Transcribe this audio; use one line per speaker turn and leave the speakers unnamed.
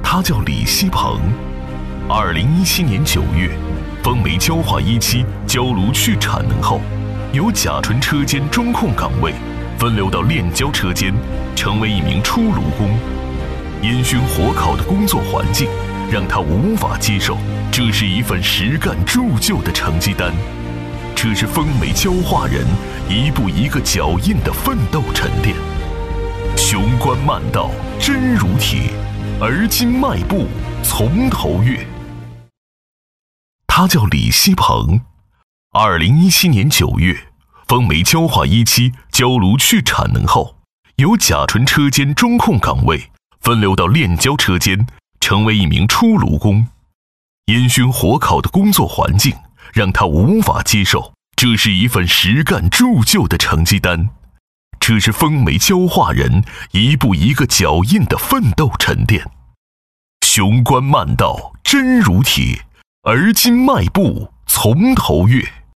他叫李希鹏。2017年9月，风煤焦化一期焦炉去产能后，由甲醇车间中控岗位分流到炼焦车间，成为一名出炉工。烟熏火烤的工作环境让他无法接受，这是一份实干铸就的成绩单，这是风煤焦化人一步一个脚印的奋斗沉淀。雄关漫道真如铁，而今迈步从头越。他叫李希鹏。2017年9月，风煤焦化一期焦炉去产能后，由甲醇车间中控岗位分流到炼焦车间，成为一名出炉工。烟熏火烤的工作环境让他无法接受，这是一份实干铸就的成绩单，这是风煤焦化人一步一个脚印的奋斗沉淀。雄关漫道真如铁，而今迈步从头越。